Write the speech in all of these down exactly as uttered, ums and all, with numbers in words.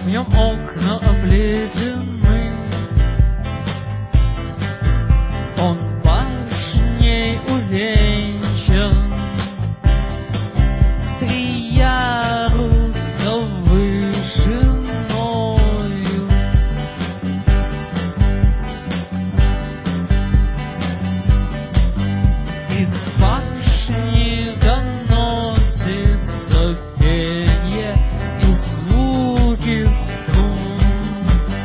в нем окна обледены. Он башней увенчан, в три яруса вышиною. Из башни доносится пенье и звуки струн.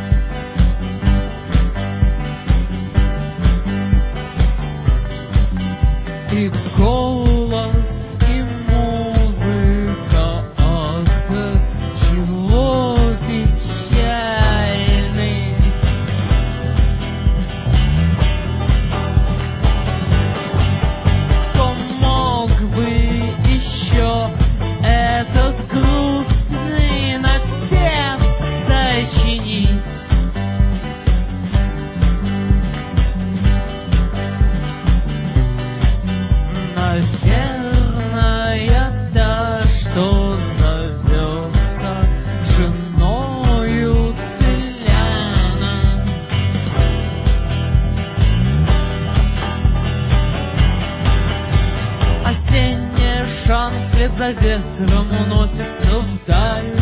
И голос, и музыка, ах, до чего печальный. Кто мог бы еще этот грустный напев сочинить? Наверное, та, что зовется женою селяна. Осенняя шан вслед за ветром уносится вдаль.